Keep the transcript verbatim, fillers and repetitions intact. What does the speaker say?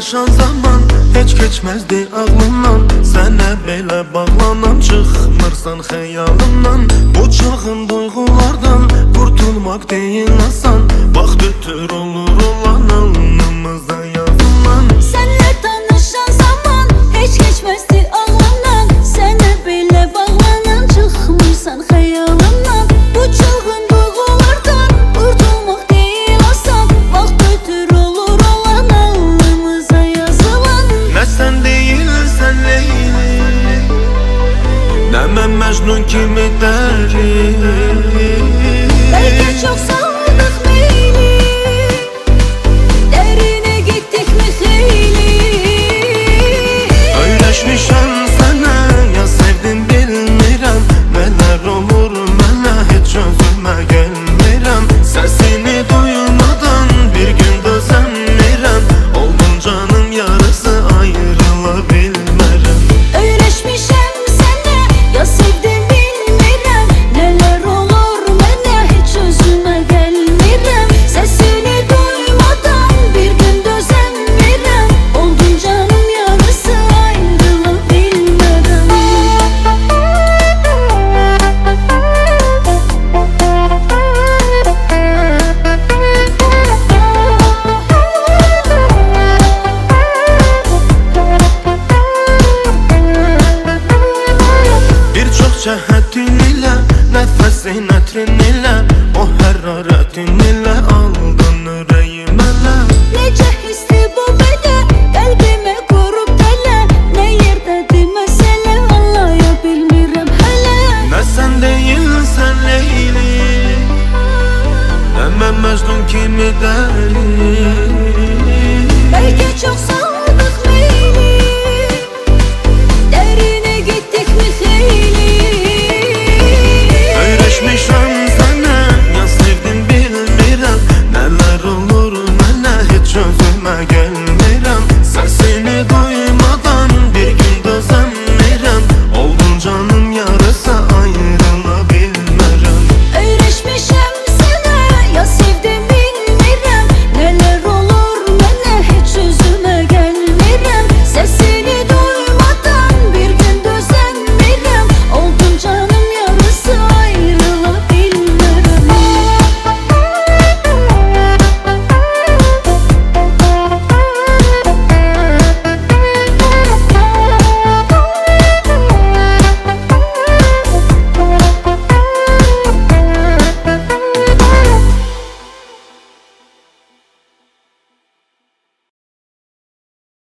tanışan zaman heç keçməzdi ağlımdan. Sənə belə bağlanam, çıxmırsan xəyalımdan. Bu çılğın duyğulardan qurtulmaq deyil asan. Vaxt ötür olur olan alnımıza yazılan. Sənlə tanışan zaman heç keçməzdi ağlımdan. Sənə belə bağlanan, çıxmırsan xəyalımdan. Bu çılğın duyğulardan qurtulmaq deyil asan. Vaxt ötür olur olan alnımıza yazılan. Nə sən deyilsən Leyli, nə mən Məcnun kimi dəli. Bəlkə çox saldıq meyli, dərinə getdik mi xeyli. Öyrəşmişəm sənə, ya sevdim bilmirəm. Nələr olur mənə, heç özümə gəlmirəm. Səsini duymadan bir gün dözəmirəm. Oldun canım yarısı, ayrıla bilmərəm. Öyrəşmişəm sənə, ya sevdim bilmirəm. Nələr olur mənə, heç özümə gəlmirəm. Səsini duymadan bir gün dözəmirəm. Oldun canım yarısı, ayrıla bilmərəm. Bir çox cəhətin ilə, nəfəsin ətrin ilə, o hərarətin ilə aldın ürəyim ələ. Necə hissi bu belə, qəlbimə qurub tələ. Nə yerdədir məsələ, anlaya bilmirəm hələ. Nə sən deyilsən Leyli, nə mən Məcnun kimi dəli. Bəlkə çox saldıq meyli, dərinə getdik mi xeyli. Öyrəşmişəm sənə, ya sevdim bilmirəm. Nələr olur mənə, heç özümə gəlmirəm. Səsini duymadan bir gün dözəmirəm. Oldun canım yarısı,